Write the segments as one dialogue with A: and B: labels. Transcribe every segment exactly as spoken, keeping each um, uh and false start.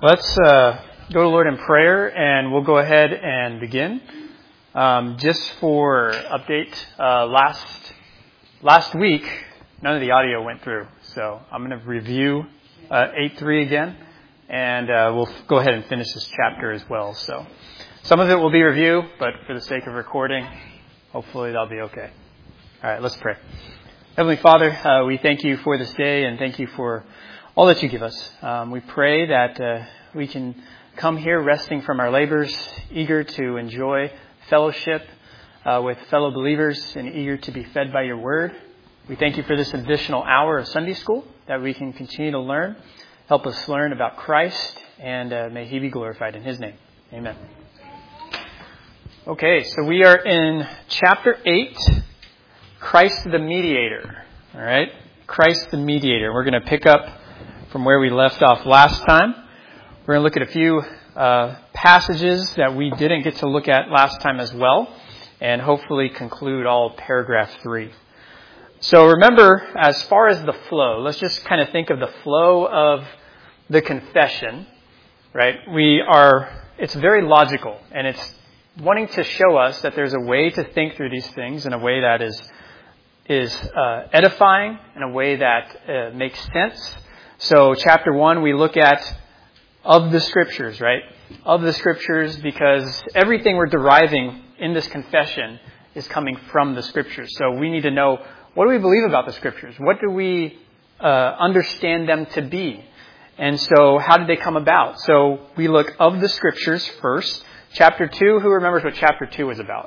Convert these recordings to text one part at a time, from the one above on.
A: Let's uh, go to Lord in prayer, and we'll go ahead and begin. Um, just for update, uh, last last week, none of the audio went through, so I'm going to review uh, eight three again, and uh, we'll f- go ahead and finish this chapter as well. So some of it will be review, but for the sake of recording, hopefully that'll be okay. All right, let's pray. Heavenly Father, uh, we thank you for this day, and thank you for all that you give us. Um, we pray that uh, we can come here resting from our labors, eager to enjoy fellowship uh, with fellow believers and eager to be fed by your word. We thank you for this additional hour of Sunday school that we can continue to learn. Help us learn about Christ, and uh, may he be glorified in his name. Amen. Okay, so we are in chapter eight, Christ the Mediator. All right, Christ the Mediator. We're going to pick up from where we left off last time. We're going to look at a few uh, passages that we didn't get to look at last time as well, and hopefully conclude all of paragraph three. So remember, as far as the flow, let's just kind of think of the flow of the confession, right? We are, it's very logical, and it's wanting to show us that there's a way to think through these things in a way that is is uh, edifying, in a way that uh, makes sense. So chapter one, we look at of the scriptures, right? Of the scriptures, because everything we're deriving in this confession is coming from the scriptures. So we need to know, what do we believe about the scriptures? What do we uh, understand them to be? And so how did they come about? So we look of the scriptures first. Chapter two, who remembers what chapter two was about?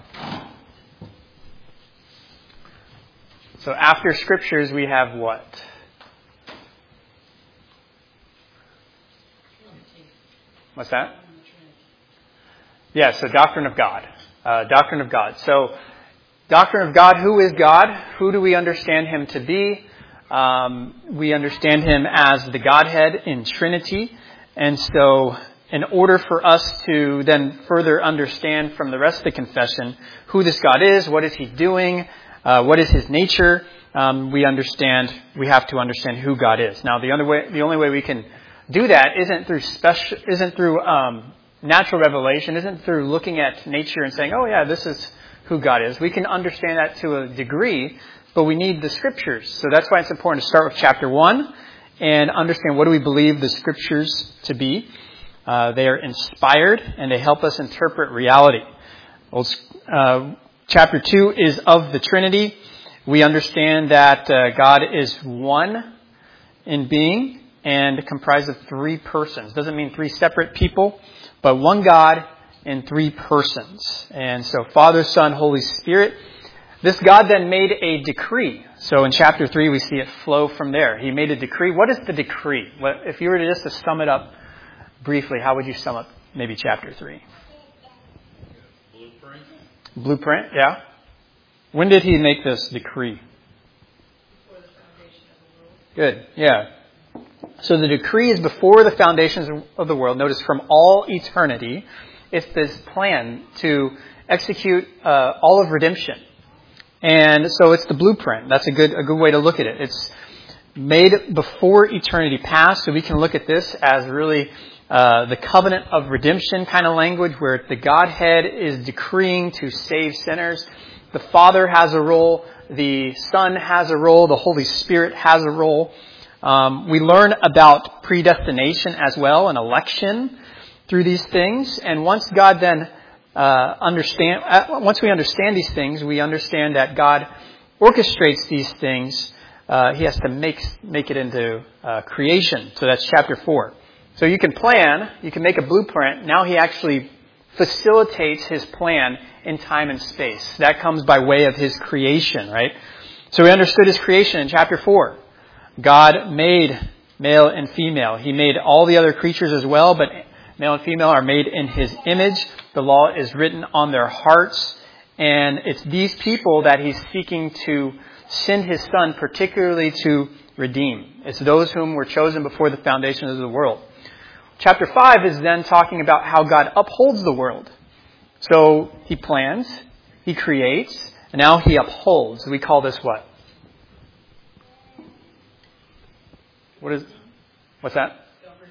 A: So after scriptures, we have what? What's that? Yeah, so doctrine of God. Uh, doctrine of God. So doctrine of God, who is God? Who do we understand him to be? Um, we understand him as the Godhead in Trinity. And so in order for us to then further understand from the rest of the confession who this God is, what is he doing, uh, what is his nature, um, we understand, we have to understand who God is. Now, the other way, the only way we can do that isn't through special, isn't through um, natural revelation, isn't through looking at nature and saying, oh yeah, this is who God is. We can understand that to a degree, but we need the scriptures. So that's why it's important to start with chapter one and understand what do we believe the scriptures to be. Uh, they are inspired and they help us interpret reality. Well, uh, chapter two is of the Trinity. We understand that uh, God is one in being and comprised of three persons. Doesn't mean three separate people, but one God in three persons. And so Father, Son, Holy Spirit. This God then made a decree. So in chapter three, we see it flow from there. He made a decree. What is the decree? What, if you were to just to sum it up briefly, how would you sum up maybe chapter three?
B: Blueprint.
A: Blueprint, yeah. When did he make this decree?
C: Before the foundation of the world.
A: Good, yeah. So the decree is before the foundations of the world. Notice, from all eternity, it's this plan to execute uh, all of redemption. And so it's the blueprint. That's a good a good way to look at it. It's made before eternity past, so we can look at this as really uh, the covenant of redemption kind of language, where the Godhead is decreeing to save sinners. The Father has a role. The Son has a role. The Holy Spirit has a role. Um, we learn about predestination as well, and election through these things. And once God then uh, understand, uh, once we understand these things, we understand that God orchestrates these things. Uh, he has to make make it into uh, creation. So that's chapter four. So you can plan, you can make a blueprint. Now he actually facilitates his plan in time and space. That comes by way of his creation, right? So we understood his creation in chapter four. God made male and female. He made all the other creatures as well, but male and female are made in his image. The law is written on their hearts. And it's these people that he's seeking to send his Son, particularly to redeem. It's those whom were chosen before the foundations of the world. Chapter five is then talking about how God upholds the world. So he plans, he creates, and now he upholds. We call this what? What is, what's that?
C: Governing.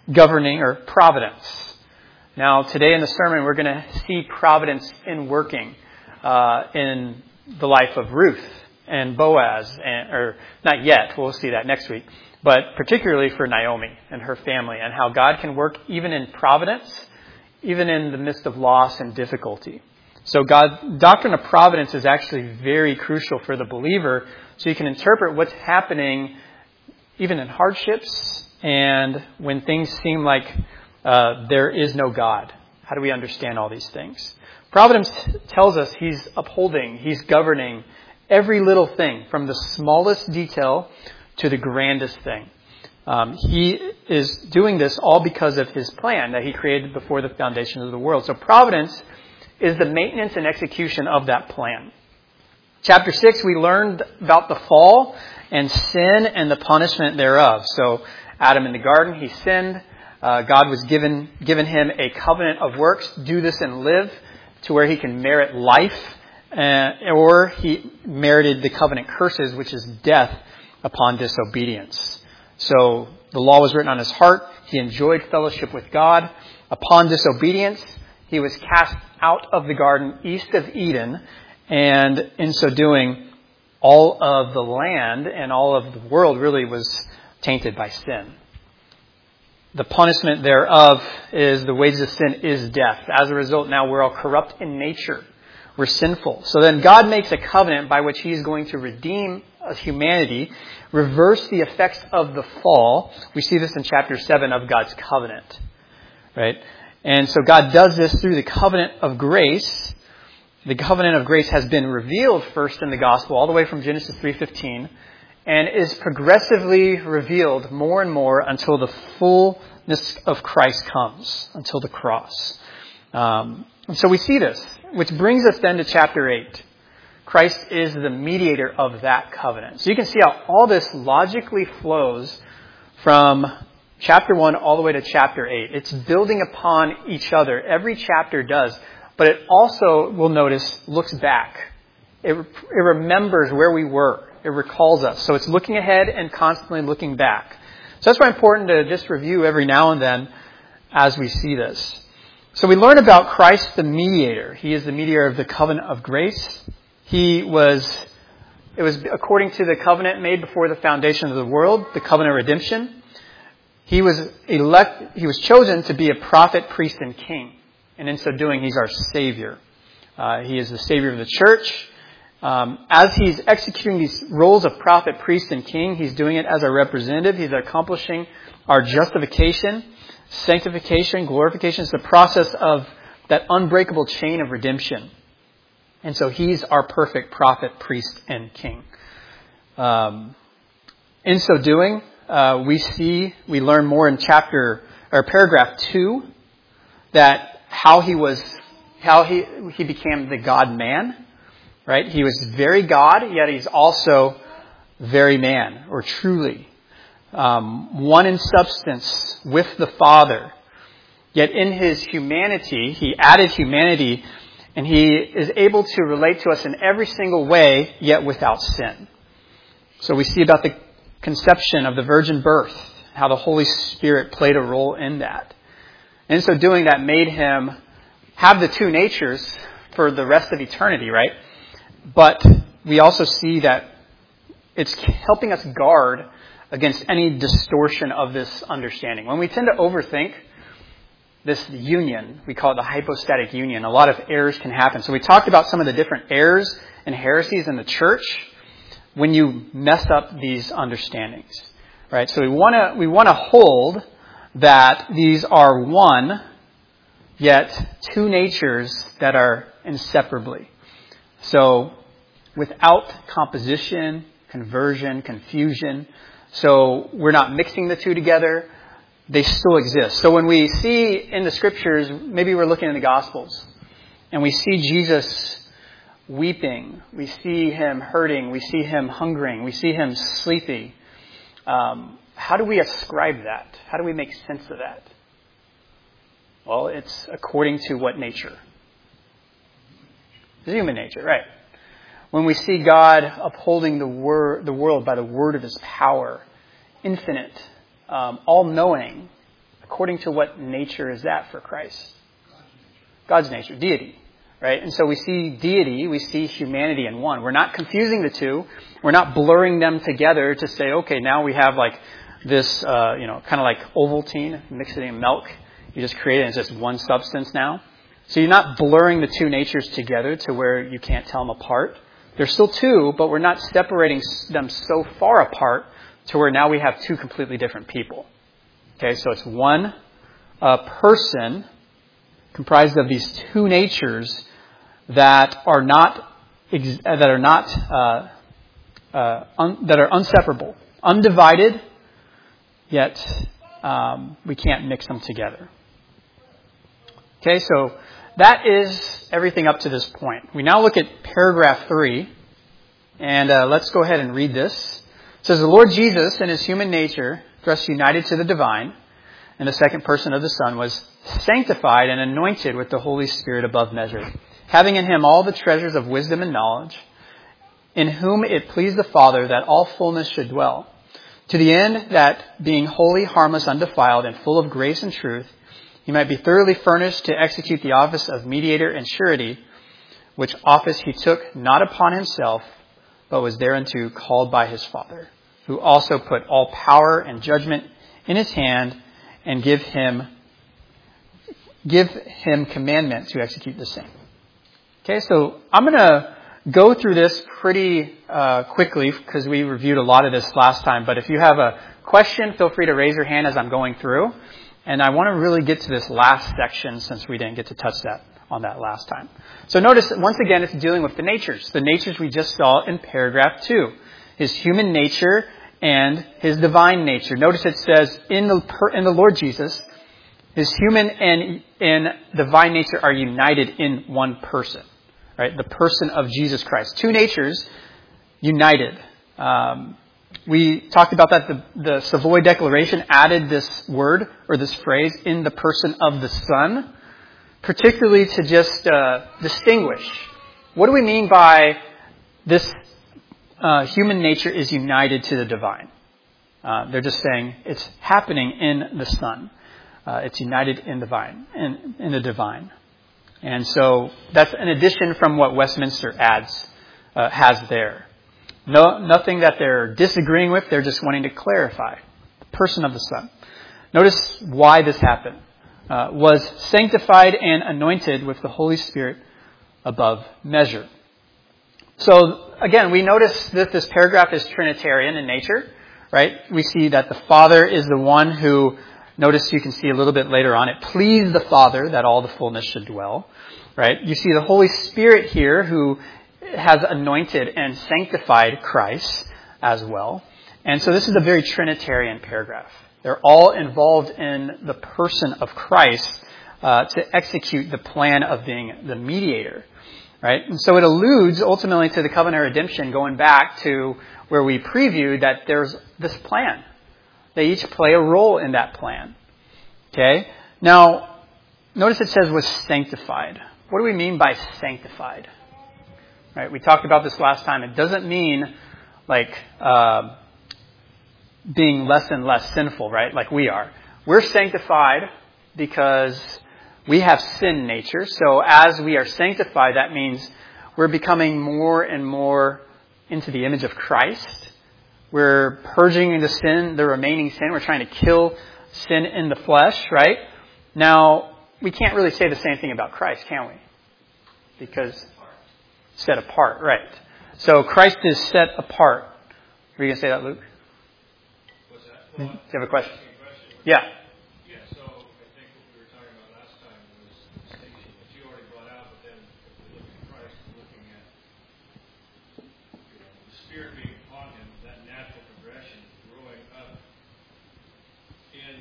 A: governing, or providence. Now, today in the sermon, we're going to see providence in working uh, in the life of Ruth and Boaz, and, or not yet, we'll see that next week, but particularly for Naomi and her family, and how God can work even in providence, even in the midst of loss and difficulty. So God, doctrine of providence is actually very crucial for the believer, so you can interpret what's happening even in hardships and when things seem like uh, there is no God. How do we understand all these things? Providence tells us He's upholding, He's governing every little thing, from the smallest detail to the grandest thing. Um, he is doing this all because of His plan that He created before the foundation of the world. So providence is the maintenance and execution of that plan. Chapter six, we learned about the fall and sin and the punishment thereof. So Adam in the garden, he sinned. Uh, God was given given him a covenant of works. Do this and live, to where he can merit life. Uh, or he merited the covenant curses, which is death upon disobedience. So the law was written on his heart. He enjoyed fellowship with God. Upon disobedience, he was cast out of the garden east of Eden. And in so doing, all of the land and all of the world really was tainted by sin. The punishment thereof is the wages of sin is death. As a result, now we're all corrupt in nature. We're sinful. So then God makes a covenant by which He's going to redeem humanity, reverse the effects of the fall. We see this in chapter seven of God's covenant. Right? And so God does this through the covenant of grace. The covenant of grace has been revealed first in the gospel, all the way from Genesis three fifteen, and is progressively revealed more and more until the fullness of Christ comes, until the cross. Um, and so we see this, which brings us then to chapter eight. Christ is the mediator of that covenant. So you can see how all this logically flows from chapter one all the way to chapter eight. It's building upon each other. Every chapter does. But it also, we'll notice, looks back. It, it remembers where we were. It recalls us. So it's looking ahead and constantly looking back. So that's why it's important to just review every now and then as we see this. So we learn about Christ the mediator. He is the mediator of the covenant of grace. He was, it was according to the covenant made before the foundation of the world, the covenant of redemption. He was elect, he was chosen to be a prophet, priest, and king. And in so doing, He's our Savior. Uh, he is the Savior of the church. Um, as He's executing these roles of prophet, priest, and king, He's doing it as our representative. He's accomplishing our justification, sanctification, glorification. It's the process of that unbreakable chain of redemption. And so He's our perfect prophet, priest, and king. Um, in so doing, uh, we see, we learn more in chapter, or paragraph two, that how he was, how he, he became the God-man, right? He was very God, yet He's also very man, or truly. Um, one in substance with the Father. Yet in His humanity, He added humanity, and He is able to relate to us in every single way, yet without sin. So we see about the conception of the virgin birth, how the Holy Spirit played a role in that. And so doing that made Him have the two natures for the rest of eternity, right? But we also see that it's helping us guard against any distortion of this understanding. When we tend to overthink this union, we call it the hypostatic union, a lot of errors can happen. So we talked about some of the different errors and heresies in the church when you mess up these understandings, right? So we want to we want to hold that these are one, yet two natures that are inseparably. So without composition, conversion, confusion. So we're not mixing the two together. They still exist. So when we see in the scriptures, maybe we're looking in the Gospels, and we see Jesus weeping, we see Him hurting, we see Him hungering, we see Him sleepy. Um, how do we ascribe that? How do we make sense of that? Well, it's according to what nature? Human nature, right. When we see God upholding the, wor- the world by the word of His power, infinite, um, all-knowing, According to what nature is that for Christ? God's nature, deity. Right? And so we see deity, we see humanity in one. We're not confusing the two. We're not blurring them together to say, okay, now we have like this, uh, you know, kind of like Ovaltine, mix it in milk. You just create it and it's just one substance now. So you're not blurring the two natures together to where you can't tell them apart. They're still two, but we're not separating them so far apart to where now we have two completely different people. Okay, so it's one uh, person comprised of these two natures that are not ex- that are not uh, uh, un- that are inseparable, undivided. Yet um, we can't mix them together. Okay, so that is everything up to this point. We now look at paragraph three, and uh, let's go ahead and read this. It says, the Lord Jesus, in his human nature, thus united to the divine, and the second person of the Son, was sanctified and anointed with the Holy Spirit above measure, having in him all the treasures of wisdom and knowledge, in whom it pleased the Father that all fullness should dwell, to the end that, being holy, harmless, undefiled, and full of grace and truth, he might be thoroughly furnished to execute the office of mediator and surety, which office he took not upon himself, but was thereunto called by his Father, who also put all power and judgment in his hand, and give him give him commandment to execute the same. Okay, so I'm going to go through this pretty uh, quickly because we reviewed a lot of this last time. But if you have a question, feel free to raise your hand as I'm going through. And I want to really get to this last section since we didn't get to touch that on that last time. So notice, once again, it's dealing with the natures. The natures we just saw in paragraph two. His human nature and his divine nature. Notice it says, in the in the Lord Jesus, his human and, and divine nature are united in one person. Right? The person of Jesus Christ. Two natures united. Um, we talked about that. The, the Savoy Declaration added this word or this phrase in the person of the Son, particularly to just uh, distinguish. What do we mean by this uh, human nature is united to the divine? Uh, they're just saying it's happening in the Son. Uh, it's united in divine, in, in the divine. And so that's an addition from what Westminster adds, uh, has there. No, nothing that they're disagreeing with. They're just wanting to clarify the person of the Son. Notice why this happened. Uh, was sanctified and anointed with the Holy Spirit above measure. So again, we notice that this paragraph is Trinitarian in nature, right? We see that the Father is the one who, notice you can see a little bit later on, it pleased the Father that all the fullness should dwell, right? You see the Holy Spirit here who has anointed and sanctified Christ as well. And so this is a very Trinitarian paragraph. They're all involved in the person of Christ uh, to execute the plan of being the mediator, right? And so it alludes ultimately to the covenant of redemption, going back to where we previewed that there's this plan. They each play a role in that plan. Okay? Now, notice it says was sanctified. What do we mean by sanctified? Right? We talked about this last time. It doesn't mean like uh, being less and less sinful, right? Like we are. We're sanctified because we have sin nature. So as we are sanctified, that means we're becoming more and more into the image of Christ. We're purging the sin, the remaining sin. We're trying to kill sin in the flesh, right? Now, we can't really say the same thing about Christ, can we? Because set apart, right. So Christ is set apart. Were you going to say that, Luke?
B: What's that?
A: Well,
B: Do
A: you have a question?
B: question?
A: Yeah.
B: Yeah, so I think what we were talking about last time was the distinction that you already brought out, but then if we look at Christ, looking at you know, the Spirit being upon him, that natural progression, growing up in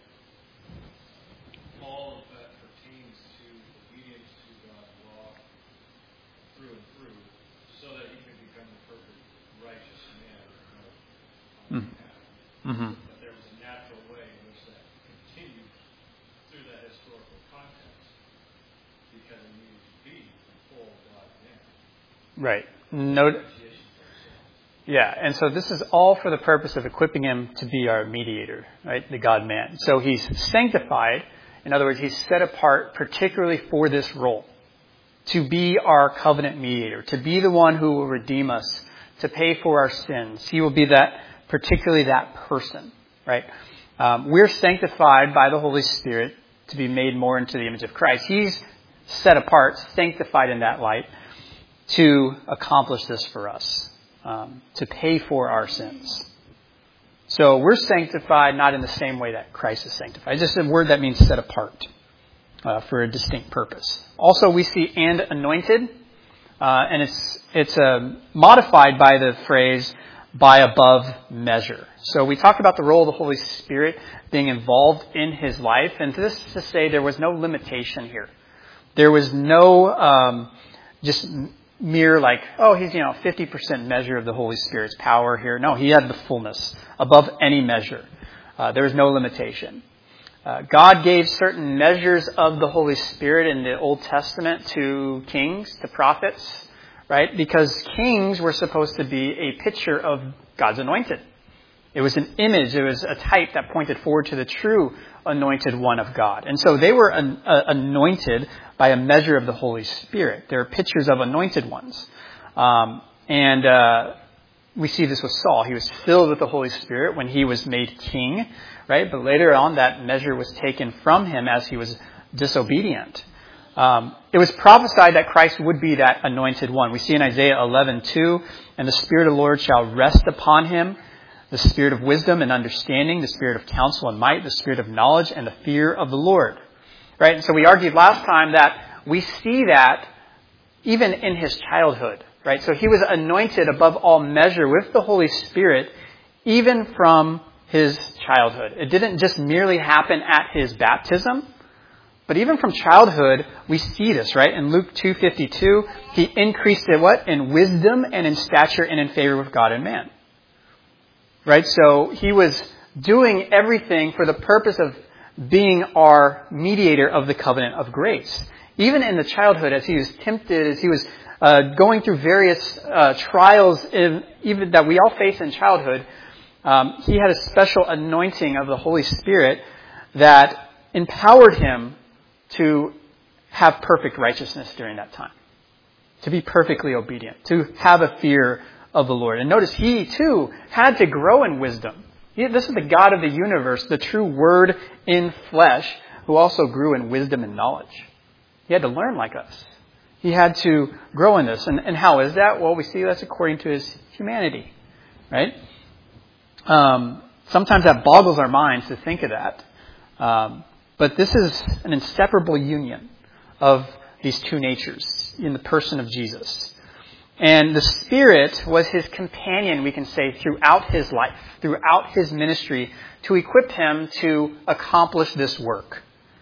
B: all of that pertains to obedience to God's law through and through, so that he can become the perfect righteous man on
A: Mm. Mm-hmm.
B: But there was a natural way in which that continued through that historical context because he needed to be the full God man.
A: Right. Note, Yeah, and so this is all for the purpose of equipping him to be our mediator, right? The God-man. So he's sanctified. In other words, he's set apart particularly for this role. To be our covenant mediator. To be the one who will redeem us. To pay for our sins. He will be that, particularly that person, right? Um, we're sanctified by the Holy Spirit to be made more into the image of Christ. He's set apart, sanctified in that light to accomplish this for us. Um, to pay for our sins. So we're sanctified not in the same way that Christ is sanctified. It's just a word that means set apart uh, for a distinct purpose. Also, we see and anointed, uh, and it's it's uh, modified by the phrase by above measure. So we talked about the role of the Holy Spirit being involved in his life, and this is to say there was no limitation here. There was no um, just mere like, oh, he's, you know, fifty percent measure of the Holy Spirit's power here. No, he had the fullness above any measure. Uh, there was no limitation. Uh, God gave certain measures of the Holy Spirit in the Old Testament to kings, to prophets, right? Because kings were supposed to be a picture of God's anointed. It was an image, it was a type that pointed forward to the true anointed one of God. And so they were an, uh, anointed by a measure of the Holy Spirit. They're pictures of anointed ones. Um, and uh, we see this with Saul. He was filled with the Holy Spirit when he was made king, right? But later on, that measure was taken from him as he was disobedient. Um, it was prophesied that Christ would be that anointed one. We see in Isaiah eleven two, and the Spirit of the Lord shall rest upon him, the Spirit of wisdom and understanding, the Spirit of counsel and might, the Spirit of knowledge and the fear of the Lord. Right? And so we argued last time that we see that even in his childhood. Right? So he was anointed above all measure with the Holy Spirit even from his childhood. It didn't just merely happen at his baptism, but even from childhood we see this, right? In Luke two fifty-two, he increased in what? In wisdom and in stature and in favor with God and man. Right? So he was doing everything for the purpose of being our mediator of the covenant of grace. Even in the childhood, as he was tempted, as he was uh, going through various uh, trials in, even that we all face in childhood, um, he had a special anointing of the Holy Spirit that empowered him to have perfect righteousness during that time. To be perfectly obedient. To have a fear of the Lord. And notice he too had to grow in wisdom. He, this is the God of the universe, the true Word in flesh, who also grew in wisdom and knowledge. He had to learn like us. He had to grow in this. And, and how is that? Well, we see that's according to his humanity. Right? Um, sometimes that boggles our minds to think of that. Um, but this is an inseparable union of these two natures in the person of Jesus. And the Spirit was his companion, we can say, throughout his life, throughout his ministry, to equip him to accomplish this work.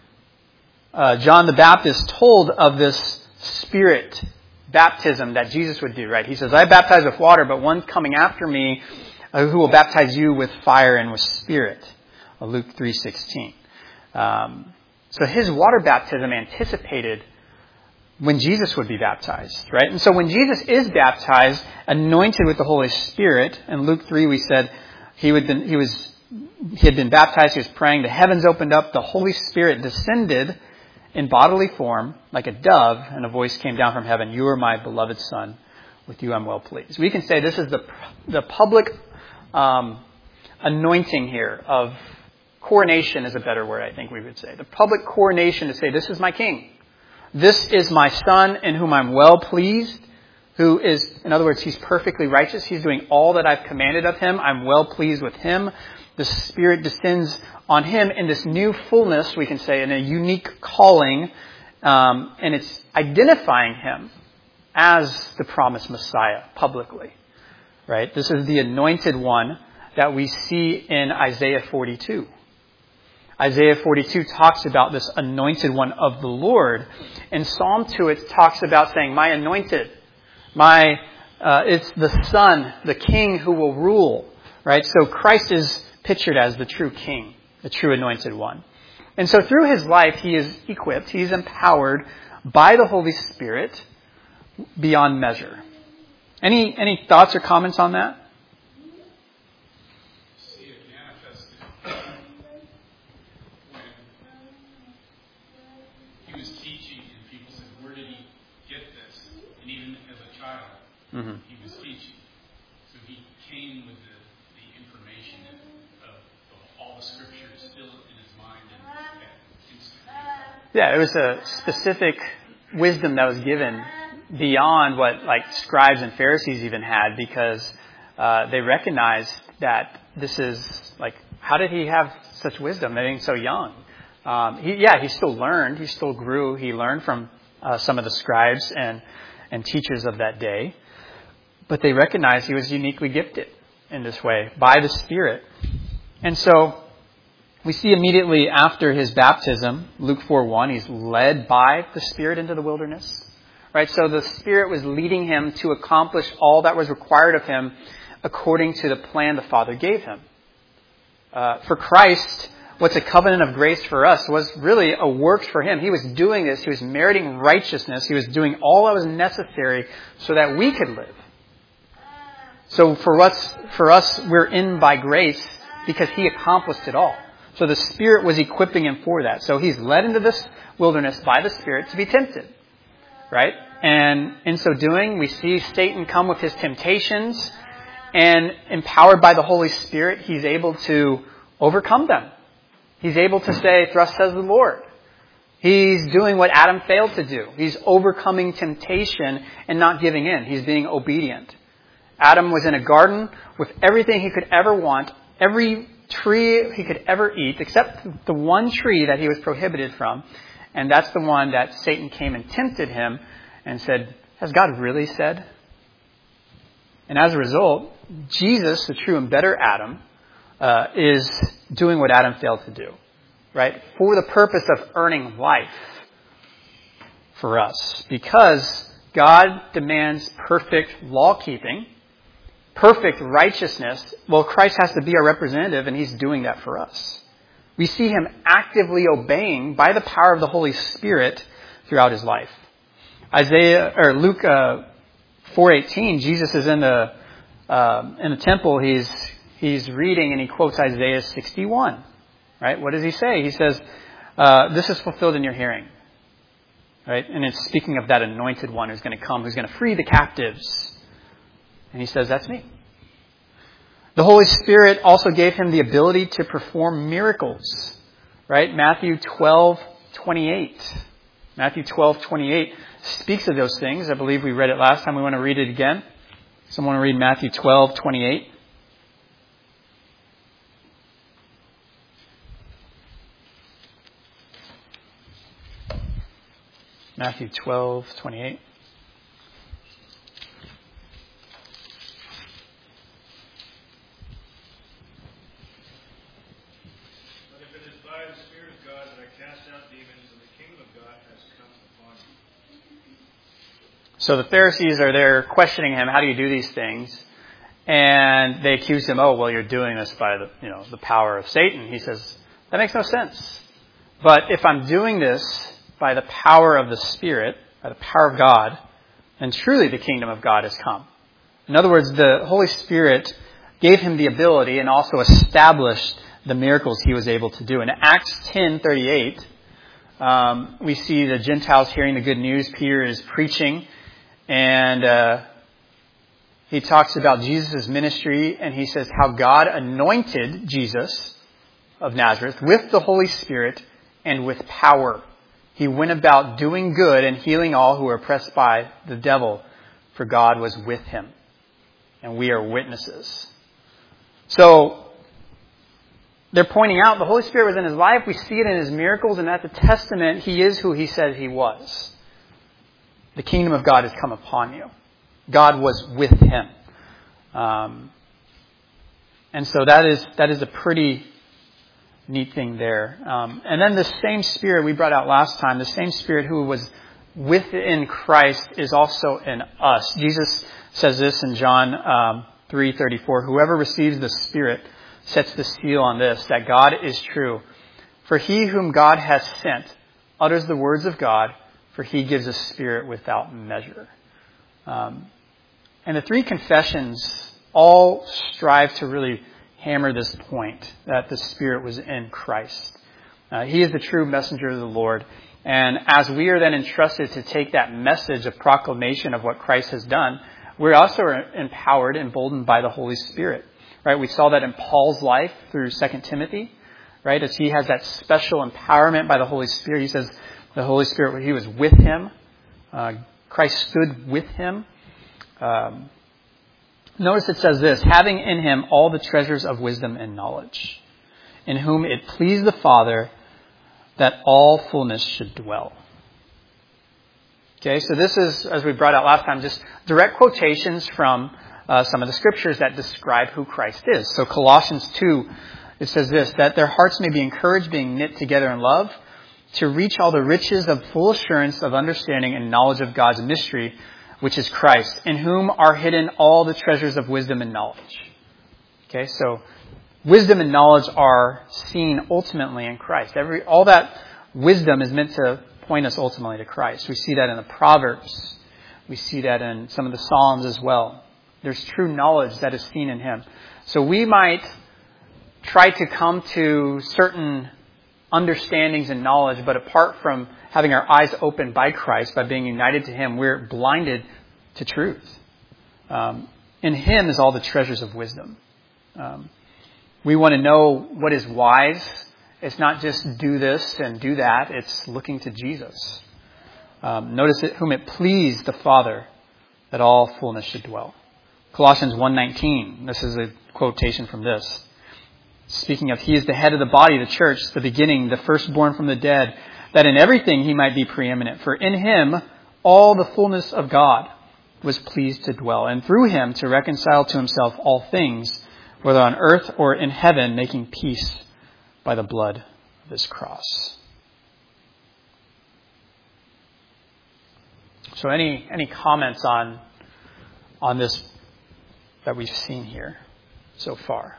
A: Uh, John the Baptist told of this Spirit baptism that Jesus would do, right? He says, I baptize with water, but one's coming after me uh, who will baptize you with fire and with Spirit. Uh, Luke three sixteen. Um, so his water baptism anticipated when Jesus would be baptized, right? And so when Jesus is baptized, anointed with the Holy Spirit, in Luke three we said he would been, he was he had been baptized, he was praying, the heavens opened up, the Holy Spirit descended in bodily form like a dove, and a voice came down from heaven, you are my beloved Son, with you I'm well pleased. We can say this is the the public um, anointing here of coronation is a better word, I think we would say. The public coronation to say, this is my King. This is my Son in whom I'm well pleased, who is, in other words, he's perfectly righteous. He's doing all that I've commanded of him. I'm well pleased with him. The Spirit descends on him in this new fullness, we can say, in a unique calling, um, and it's identifying him as the promised Messiah publicly. Right? This is the anointed one that we see in Isaiah forty-two. Isaiah forty-two talks about this anointed one of the Lord. And Psalm two, it talks about saying, my anointed, my, uh, it's the Son, the King who will rule, right? So Christ is pictured as the true King, the true anointed one. And so through his life, he is equipped, he's empowered by the Holy Spirit beyond measure. Any, any thoughts or comments on that?
D: was teaching, and people said, where did he get this? And even as a child,
A: Mm-hmm.
D: he was teaching. So he came with the, the information of, of all the scriptures still in his mind and instantly.
A: Yeah, it was a specific wisdom that was given beyond what like scribes and Pharisees even had, because uh, they recognized that this is like, how did he have such wisdom being so young? Um, he, yeah, he still learned. He still grew. He learned from uh, some of the scribes and, and teachers of that day. But they recognized he was uniquely gifted in this way by the Spirit. And so we see immediately after his baptism, Luke four one, he's led by the Spirit into the wilderness. Right? So the Spirit was leading him to accomplish all that was required of him according to the plan the Father gave him. Uh, for Christ, what's a covenant of grace for us was really a works for him. He was doing this. He was meriting righteousness. He was doing all that was necessary so that we could live. So for us, for us, we're in by grace because he accomplished it all. So the Spirit was equipping him for that. So he's led into this wilderness by the Spirit to be tempted. Right? And in so doing, we see Satan come with his temptations, and empowered by the Holy Spirit, he's able to overcome them. He's able to say, thus says the Lord. He's doing what Adam failed to do. He's overcoming temptation and not giving in. He's being obedient. Adam was in a garden with everything he could ever want, every tree he could ever eat, except the one tree that he was prohibited from. And that's the one that Satan came and tempted him and said, has God really said? And as a result, Jesus, the true and better Adam, uh, is doing what Adam failed to do, right? For the purpose of earning life for us. Because God demands perfect law-keeping, perfect righteousness. Well, Christ has to be our representative, and he's doing that for us. We see him actively obeying by the power of the Holy Spirit throughout his life. Isaiah or Luke uh, four eighteen, Jesus is in the uh, in the temple. He's he's reading and he quotes Isaiah sixty-one. Right? What does he say? He says, uh, "This is fulfilled in your hearing." Right? And it's speaking of that anointed one who's going to come, who's going to free the captives. And he says, "That's me." The Holy Spirit also gave him the ability to perform miracles. Right? Matthew twelve twenty-eight. Matthew twelve twenty-eight speaks of those things. I believe we read it last time. We want to read it again. Someone read Matthew twelve twenty-eight. Matthew twelve twenty-eight. So the Pharisees are there questioning him, how do you do these things? And they accuse him, oh, well, you're doing this by the, you know, the power of Satan. He says, that makes no sense. But if I'm doing this by the power of the Spirit, by the power of God, then truly the kingdom of God has come. In other words, the Holy Spirit gave him the ability and also established the miracles he was able to do. In Acts ten thirty-eight, um, we see the Gentiles hearing the good news. Peter is preaching. And uh, he talks about Jesus' ministry, and he says how God anointed Jesus of Nazareth with the Holy Spirit and with power. He went about doing good and healing all who were oppressed by the devil, for God was with him. And we are witnesses. So they're pointing out the Holy Spirit was in his life. We see it in his miracles, and that's a testament he is who he said he was. The kingdom of God has come upon you. God was with him. Um, and so that is that is a pretty neat thing there. Um, and then the same Spirit we brought out last time, the same Spirit who was within Christ is also in us. Jesus says this in John um, three thirty-four, whoever receives the Spirit sets the seal on this, that God is true. For he whom God has sent utters the words of God, for he gives a Spirit without measure. Um, and the three confessions all strive to really hammer this point, that the Spirit was in Christ. Uh, he is the true messenger of the Lord. And as we are then entrusted to take that message of proclamation of what Christ has done, we're also empowered, emboldened by the Holy Spirit. Right? We saw that in Paul's life through Second Timothy. Right? As he has that special empowerment by the Holy Spirit. He says the Holy Spirit, he was with him. Uh, Christ stood with him. Um, notice it says this, having in him all the treasures of wisdom and knowledge, in whom it pleased the Father that all fullness should dwell. Okay, so this is, as we brought out last time, just direct quotations from uh, some of the scriptures that describe who Christ is. So Colossians two, it says this, that their hearts may be encouraged, being knit together in love, to reach all the riches of full assurance of understanding and knowledge of God's mystery, which is Christ, in whom are hidden all the treasures of wisdom and knowledge. Okay, so wisdom and knowledge are seen ultimately in Christ. Every all that wisdom is meant to point us ultimately to Christ. We see that in the Proverbs. We see that in some of the Psalms as well. There's true knowledge that is seen in him. So we might try to come to certain understandings and knowledge, but apart from having our eyes opened by Christ, by being united to him, we're blinded to truth. Um, in him is all the treasures of wisdom. Um, we want to know what is wise. It's not just do this and do that. It's looking to Jesus. Um, notice it, whom it pleased the Father that all fullness should dwell. Colossians one nineteen. This is a quotation from this. Speaking of, he is the head of the body, the church, the beginning, the firstborn from the dead, that in everything he might be preeminent. For in him all the fullness of God was pleased to dwell, and through him to reconcile to himself all things, whether on earth or in heaven, making peace by the blood of his cross. So any any comments on on this that we've seen here so far?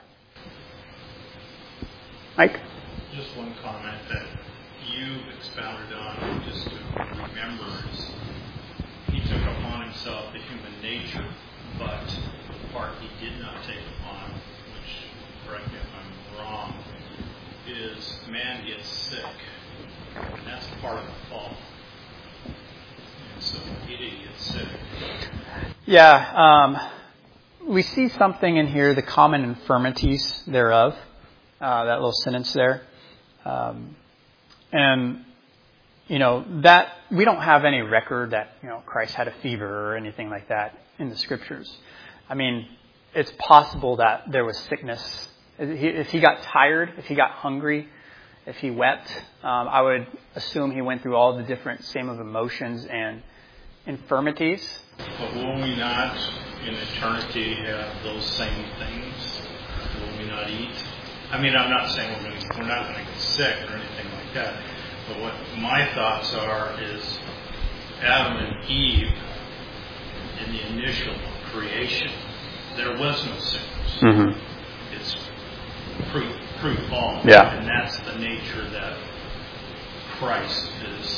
A: Mike?
E: Just one comment that you expounded on, just to remember, is he took upon himself the human nature, but the part he did not take upon, which, correct me if I'm wrong, is man gets sick. And that's part of the fall. And so he did get sick.
A: Yeah, um, we see something in here, the common infirmities thereof. Uh, that little sentence there. Um, and, you know, that we don't have any record that, you know, Christ had a fever or anything like that in the scriptures. I mean, it's possible that there was sickness. If he got tired, if he got hungry, if he wept, um, I would assume he went through all the different same of emotions and infirmities.
E: But will we not, in eternity, have those same things? Will we not eat? I mean, I'm not saying we're, going to, we're not going to get sick or anything like that. But what my thoughts are is Adam and Eve, in the initial creation, there was no sickness.
A: Mm-hmm.
E: It's pre, pre-fall.
A: Yeah.
E: And that's the nature that Christ is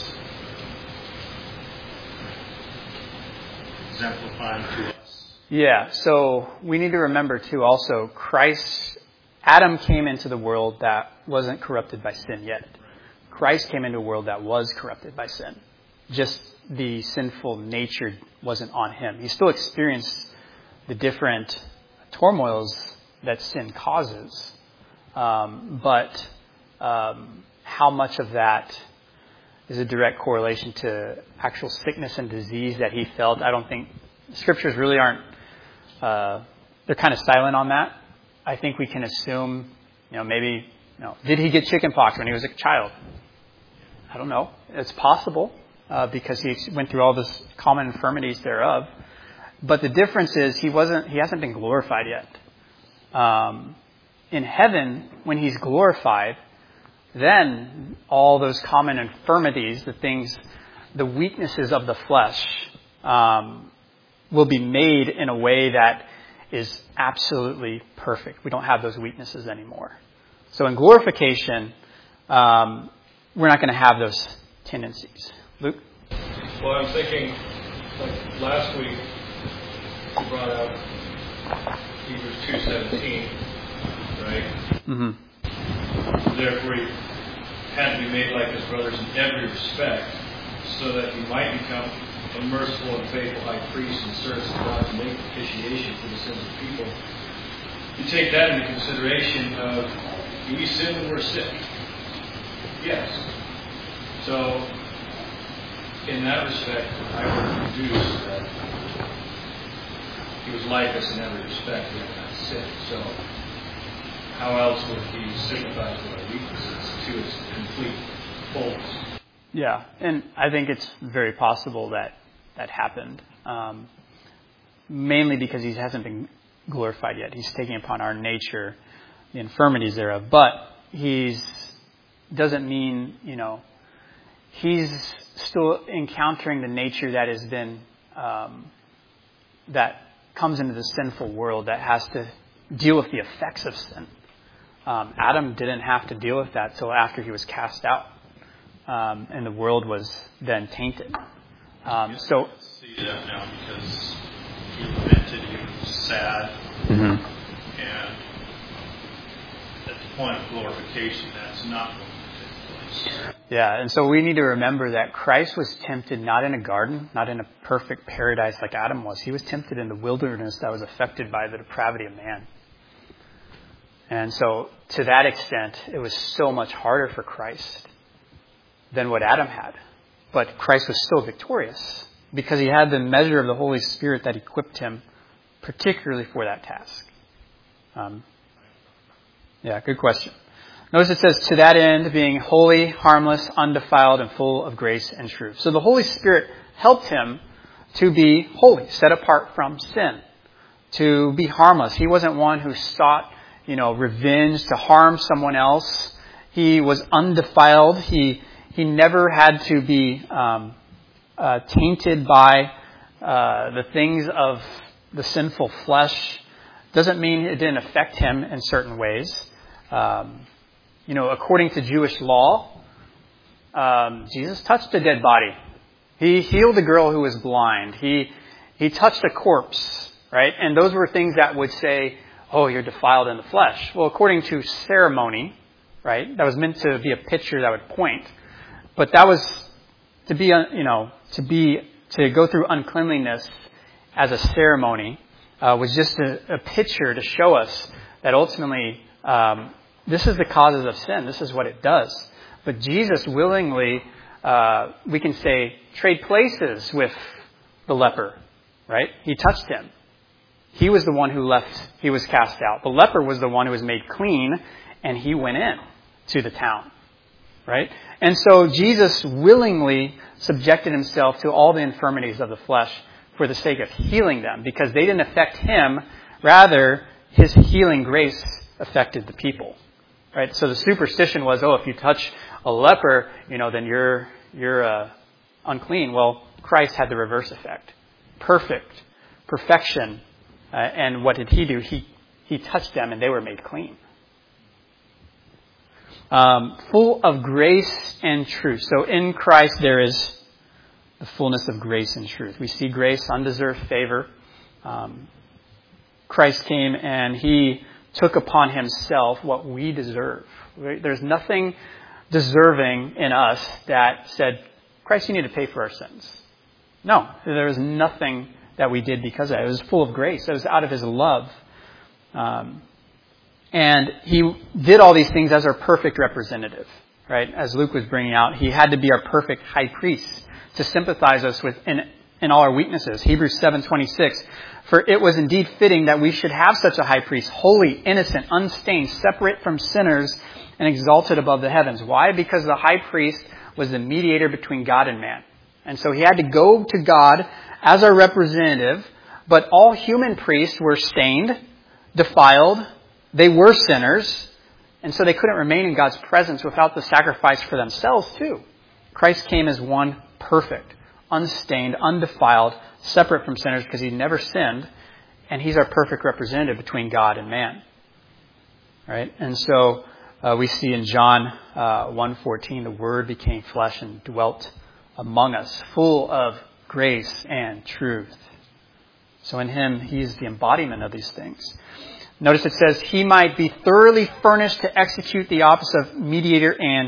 E: exemplifying to us.
A: Yeah, so we need to remember too also, Christ... Adam came into the world that wasn't corrupted by sin yet. Christ came into a world that was corrupted by sin. Just the sinful nature wasn't on him. He still experienced the different turmoils that sin causes. Um, but um, how much of that is a direct correlation to actual sickness and disease that he felt? I don't think scriptures really aren't, uh, they're kind of silent on that. I think we can assume, you know, maybe, you know, did he get chickenpox when he was a child? I don't know. It's possible uh, because he went through all this common infirmities thereof. But the difference is he wasn't. He hasn't been glorified yet. Um, in heaven, when he's glorified, then all those common infirmities, the things, the weaknesses of the flesh, um, will be made in a way that is absolutely perfect. We don't have those weaknesses anymore. So in glorification, um, we're not going to have those tendencies. Luke?
B: Well, I'm thinking, like last week, you brought out Hebrews two seventeen, right?
A: Mm-hmm.
B: Therefore, had to be made like his brothers in every respect, so that he might become a merciful and faithful high priest in service of God to make propitiation for the sins of people. You take that into consideration of, do we sin when we're sick? Yes. So, in that respect, I would deduce that he was like us in every respect, yet not sick. So, how else would he sympathize with our weaknesses to its complete fullness?
A: Yeah, and I think it's very possible that that happened, um, mainly because he hasn't been glorified yet. He's taking upon our nature the infirmities thereof, but he's doesn't mean, you know, he's still encountering the nature that has been um, that comes into the sinful world that has to deal with the effects of sin. Um, Adam didn't have to deal with that till after he was cast out, um, and the world was then tainted. Um, so
E: see that now because he lamented, he was sad,
A: mm-hmm.
E: and at the point of glorification, that's not going to take place.
A: Yeah, and so we need to remember that Christ was tempted not in a garden, not in a perfect paradise like Adam was. He was tempted in the wilderness that was affected by the depravity of man. And so, to that extent, it was so much harder for Christ than what Adam had. But Christ was still victorious because he had the measure of the Holy Spirit that equipped him particularly for that task. Um, yeah, good question. Notice it says, to that end, being holy, harmless, undefiled, and full of grace and truth. So the Holy Spirit helped him to be holy, set apart from sin, to be harmless. He wasn't one who sought, you know, revenge, to harm someone else. He was undefiled. He he never had to be um, uh, tainted by uh, the things of the sinful flesh. Doesn't mean it didn't affect him in certain ways. Um, you know, according to Jewish law, um, Jesus touched a dead body. He healed a girl who was blind. He he touched a corpse, right? And those were things that would say, oh, you're defiled in the flesh. Well, according to ceremony, right, that was meant to be a picture that would point. But that was to be, you know, to be, to go through uncleanliness as a ceremony uh, was just a, a picture to show us that ultimately um, this is the causes of sin. This is what it does. But Jesus willingly, uh, we can say, trade places with the leper, right? He touched him. He was the one who left, he was cast out. The leper was the one who was made clean, and he went in to the town, right? And so Jesus willingly subjected himself to all the infirmities of the flesh for the sake of healing them, because they didn't affect him. Rather, his healing grace affected the people, right? So the superstition was, oh, if you touch a leper, you know, then you're, you're uh, unclean. Well, Christ had the reverse effect. Perfect, perfection. Uh, and what did he do? He he touched them and they were made clean. Um, full of grace and truth. So in Christ there is the fullness of grace and truth. We see grace, undeserved favor. Um, Christ came and he took upon himself what we deserve. There's nothing deserving in us that said, Christ, you need to pay for our sins. No, there is nothing that we did because of it. It was full of grace. It was out of his love. Um, and he did all these things as our perfect representative, right? As Luke was bringing out, he had to be our perfect high priest to sympathize us with in, in all our weaknesses. Hebrews seven twenty-six, for it was indeed fitting that we should have such a high priest, holy, innocent, unstained, separate from sinners, and exalted above the heavens. Why? Because the high priest was the mediator between God and man. And so he had to go to God as our representative, but all human priests were stained, defiled, they were sinners, and so they couldn't remain in God's presence without the sacrifice for themselves too. Christ came as one perfect, unstained, undefiled, separate from sinners because he never sinned, and he's our perfect representative between God and man. Right? And so uh, we see in John uh, one fourteen, the Word became flesh and dwelt among us, full of grace and truth. So in him, he is the embodiment of these things. Notice it says, he might be thoroughly furnished to execute the office of mediator and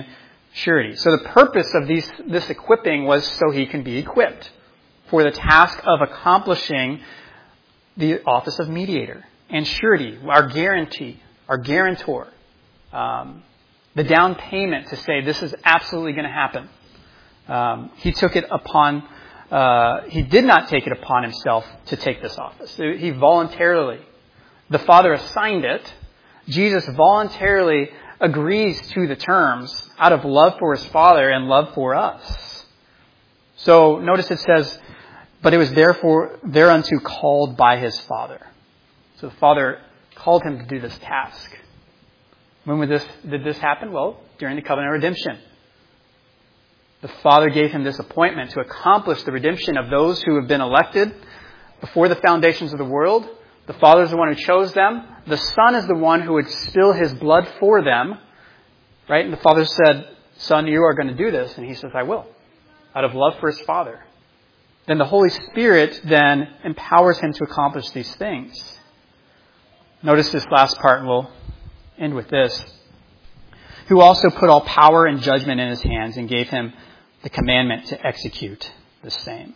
A: surety. So the purpose of these, this equipping was so he can be equipped for the task of accomplishing the office of mediator and surety, our guarantee, our guarantor, um, the down payment to say this is absolutely going to happen. Um, he took it upon, uh, he did not take it upon himself to take this office. He voluntarily, the Father assigned it. Jesus voluntarily agrees to the terms out of love for his Father and love for us. So notice it says, but it was therefore thereunto called by his Father. So the Father called him to do this task. When would this, did this happen? Well, during the covenant of redemption. The Father gave him this appointment to accomplish the redemption of those who have been elected before the foundations of the world. The Father is the one who chose them. The Son is the one who would spill his blood for them. Right? And the Father said, Son, you are going to do this. And he says, I will. Out of love for his Father. Then the Holy Spirit then empowers him to accomplish these things. Notice this last part, and we'll end with this. Who also put all power and judgment in his hands and gave him the commandment to execute the same.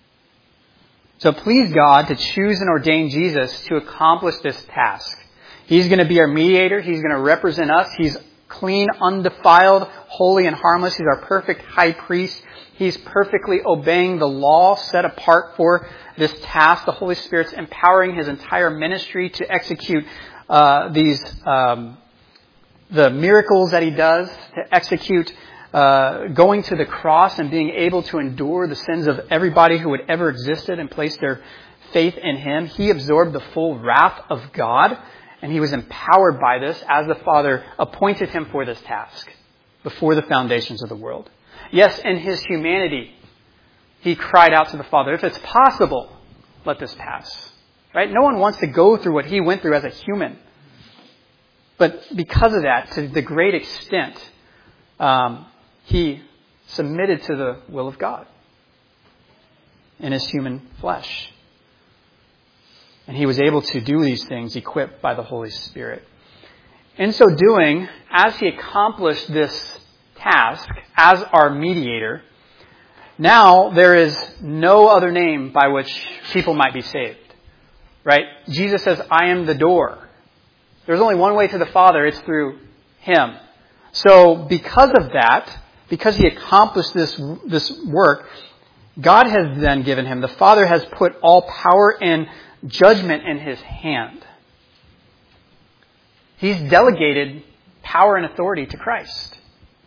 A: So please God to choose and ordain Jesus to accomplish this task. He's going to be our mediator. He's going to represent us. He's clean, undefiled, holy, and harmless. He's our perfect high priest. He's perfectly obeying the law set apart for this task. The Holy Spirit's empowering his entire ministry to execute uh, these um, the miracles that he does, to execute uh, going to the cross and being able to endure the sins of everybody who had ever existed and place their faith in him. He absorbed the full wrath of God, and he was empowered by this as the Father appointed him for this task before the foundations of the world. Yes, in his humanity, he cried out to the Father, if it's possible, let this pass. Right? No one wants to go through what he went through as a human. But because of that, to the great extent, um, he submitted to the will of God in his human flesh. And he was able to do these things equipped by the Holy Spirit. In so doing, as he accomplished this task as our mediator, now there is no other name by which people might be saved. Right? Jesus says, I am the door. There's only one way to the Father. It's through him. So because of that, because he accomplished this, this work, God has then given him, the Father has put all power and judgment in his hand. He's delegated power and authority to Christ.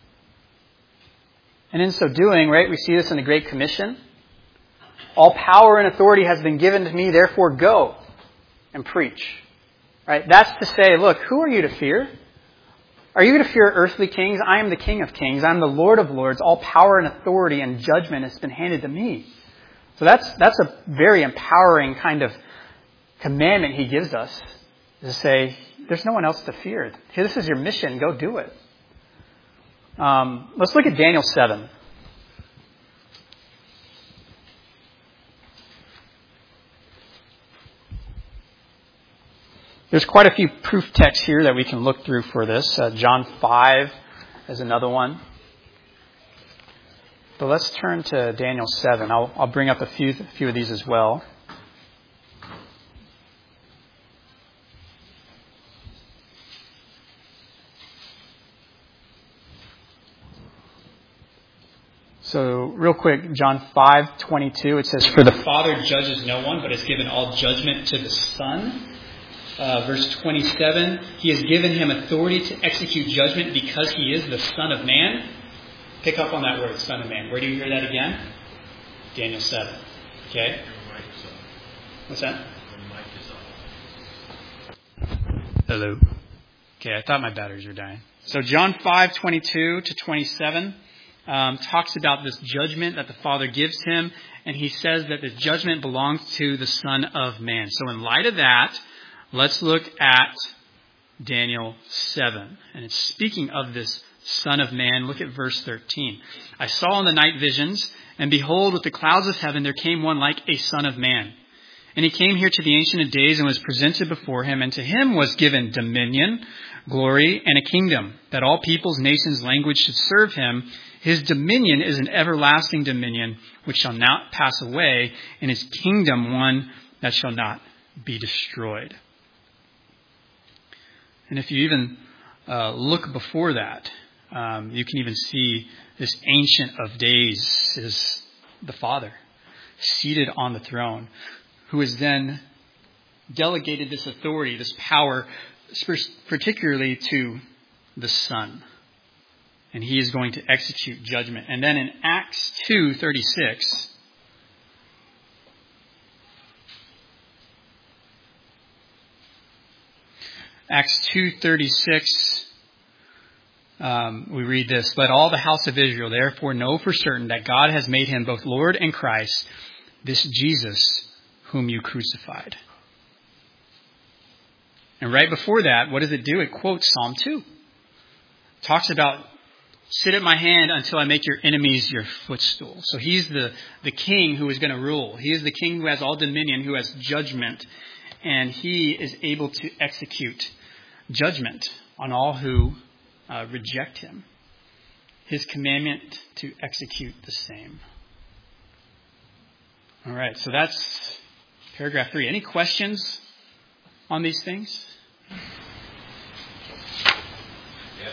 A: And in so doing, right, we see this in the Great Commission. All power and authority has been given to me, therefore go and preach. Right? That's to say, look, who are you to fear? Are you to fear earthly kings? I am the King of kings. I'm the Lord of lords. All power and authority and judgment has been handed to me. So that's that's a very empowering kind of commandment he gives us, to say, there's no one else to fear. This is your mission. Go do it. Um, let's look at Daniel seven. There's quite a few proof texts here that we can look through for this. Uh, John five is another one. But let's turn to Daniel seven. I'll, I'll bring up a few, a few of these as well. So real quick, John five twenty-two, it says, for the Father judges no one, but has given all judgment to the Son. Uh, verse twenty-seven, he has given him authority to execute judgment because he is the Son of Man. Pick up on that word, Son of Man. Where do you hear that again? Daniel seven. Okay? What's that? Hello. Okay, I thought my batteries were dying. So John five twenty-two to twenty-seven um, talks about this judgment that the Father gives him, and he says that the judgment belongs to the Son of Man. So in light of that, let's look at Daniel seven. And it's speaking of this Son of Man. Look at verse thirteen. I saw in the night visions, and behold, with the clouds of heaven there came one like a Son of Man.
F: And he came here to the Ancient of Days and was presented before him, and to him was given dominion, glory, and a kingdom, that all peoples, nations, language should serve him. His dominion is an everlasting dominion which shall not pass away, and his kingdom one that shall not be destroyed. And if you even uh, look before that, um, you can even see this Ancient of Days is the Father, seated on the throne, who has then delegated this authority, this power, particularly to the Son. And he is going to execute judgment. And then in Acts two thirty-six, Acts two thirty-six, um, we read this: "Let all the house of Israel therefore know for certain that God has made him both Lord and Christ, this Jesus whom you crucified." And right before that, what does it do? It quotes Psalm two. It talks about, "Sit at my hand until I make your enemies your footstool." So he's the, the king who is going to rule. He is the king who has all dominion, who has judgment. And he is able to execute judgment on all who uh, reject him. His commandment to execute the same. All right, so that's paragraph three. Any questions on these things?
B: Yes.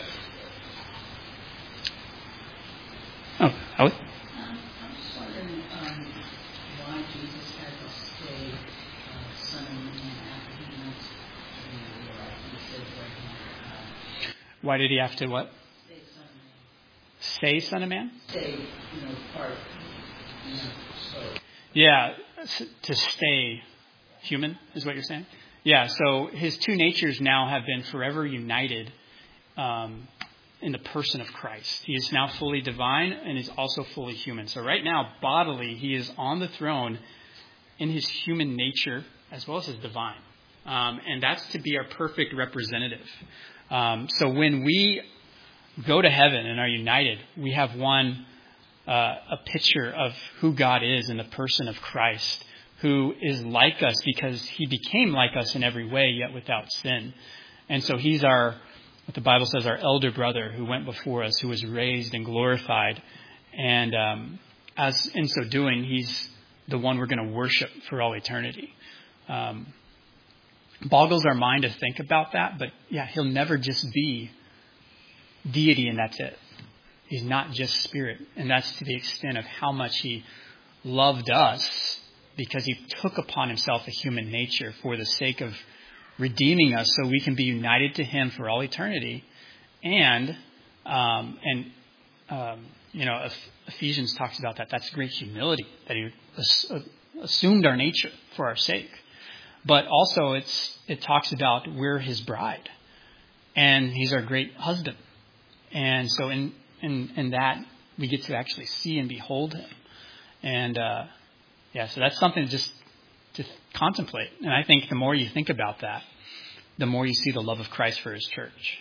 F: Oh, Ellie?
C: Um, I'm just wondering um, why Jesus had to stay uh, Son of Man after he went to the world. He said that he uh,
F: Why did he have to what?
C: stay Son of Man.
F: Say Son of Man?
C: Stay, you know, part, you know, so.
F: Yeah, to stay human is what you're saying? Yeah, so his two natures now have been forever united um, in the person of Christ. He is now fully divine and is also fully human. So right now, bodily, he is on the throne in his human nature as well as his divine. Um, and that's to be our perfect representative. Um, so when we go to heaven and are united, we have one, uh, a picture of who God is in the person of Christ, who is like us because he became like us in every way, yet without sin. And so he's our, what the Bible says, our elder brother who went before us, who was raised and glorified. And um, as in so doing, he's the one we're going to worship for all eternity. Um, boggles our mind to think about that, but yeah, he'll never just be deity and that's it. He's not just spirit. And that's to the extent of how much he loved us, because he took upon himself a human nature for the sake of redeeming us so we can be united to him for all eternity. And, um, and um, you know, Ephesians talks about that. That's great humility, that he assumed our nature for our sake. But also it's it talks about we're his bride, and he's our great husband. And so in, in, in that, we get to actually see and behold him. And, uh, Yeah, so that's something just to contemplate. And I think the more you think about that, the more you see the love of Christ for his church.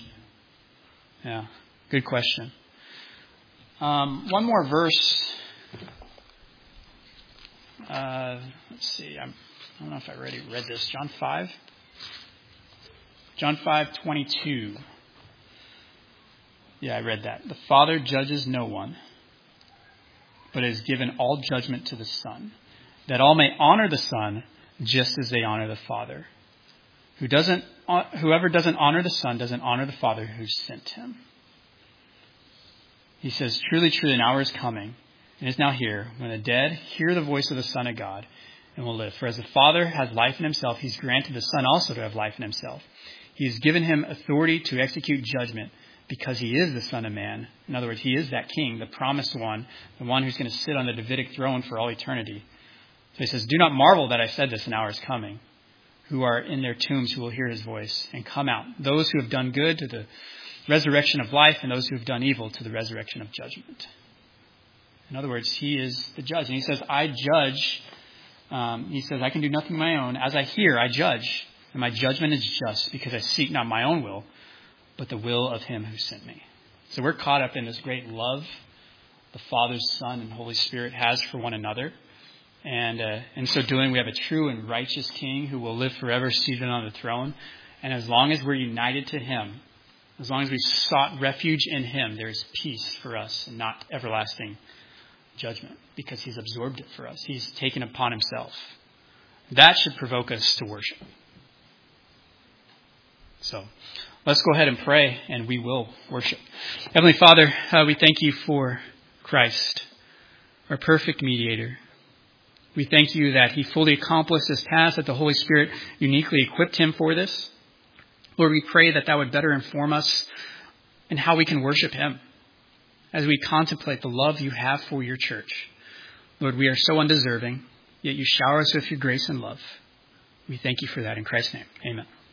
F: Yeah, good question. Um, one more verse. Uh, let's see. I'm, I don't know if I already read this. John five. John five twenty-two. Yeah, I read that. The Father judges no one, but has given all judgment to the Son, that all may honor the Son just as they honor the Father. Who doesn't, whoever doesn't honor the Son doesn't honor the Father who sent him. He says, truly, truly, an hour is coming, and is now here, when the dead hear the voice of the Son of God and will live. For as the Father has life in himself, he's granted the Son also to have life in himself. He has given him authority to execute judgment, because he is the Son of Man. In other words, he is that king, the promised one, the one who's going to sit on the Davidic throne for all eternity. So he says, do not marvel that I said this, an hour is coming, who are in their tombs who will hear his voice and come out. Those who have done good to the resurrection of life, and those who have done evil to the resurrection of judgment. In other words, he is the judge. And he says, I judge. Um, he says, I can do nothing of my own. As I hear, I judge. And my judgment is just, because I seek not my own will, but the will of him who sent me. So we're caught up in this great love the Father, Son, and Holy Spirit has for one another. And uh, in so doing, we have a true and righteous King who will live forever seated on the throne. And as long as we're united to him, as long as we've sought refuge in him, there's peace for us and not everlasting judgment, because he's absorbed it for us. He's taken upon himself. That should provoke us to worship. So let's go ahead and pray, and we will worship. Heavenly Father, uh, we thank you for Christ, our perfect mediator. We thank you that he fully accomplished this task, that the Holy Spirit uniquely equipped him for this. Lord, we pray that that would better inform us in how we can worship him as we contemplate the love you have for your church. Lord, we are so undeserving, yet you shower us with your grace and love. We thank you for that in Christ's name. Amen.